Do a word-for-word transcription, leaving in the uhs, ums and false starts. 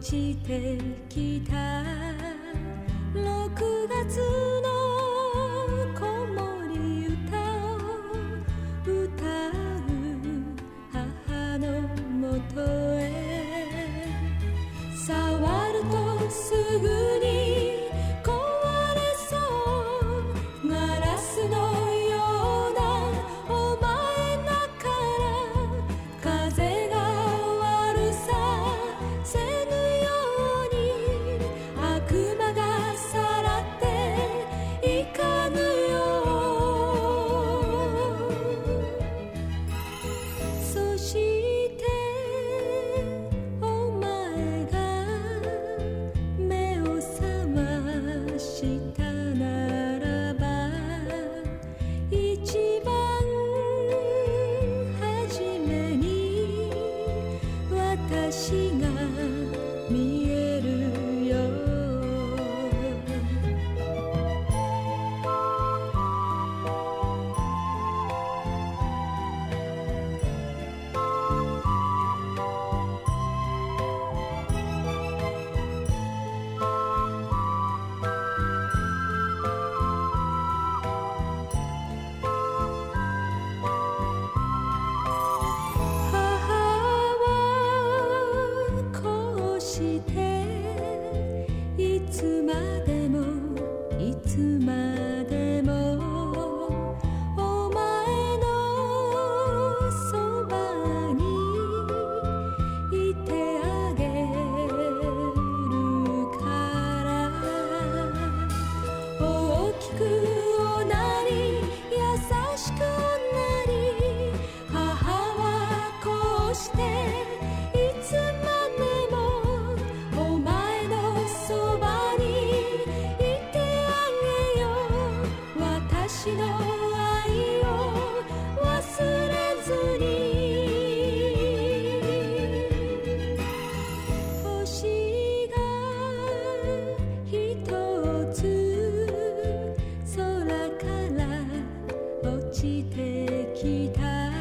ちてきたろくがつの子守歌を歌う母のもとへ触るとすぐに壊れそうガラスのようなお前だから風が悪させぬように悪魔がさらっていかぬよそしてお前が目を覚ましたならば一番初めに私が見えるよこうしていつまでもいつまでもお前のそばにいてあげるから大きくおなり優しくおなり母はこうしていつまでもお前のそばにいてあげよう私の愛を忘れずに星がひとつ空から落ちてきた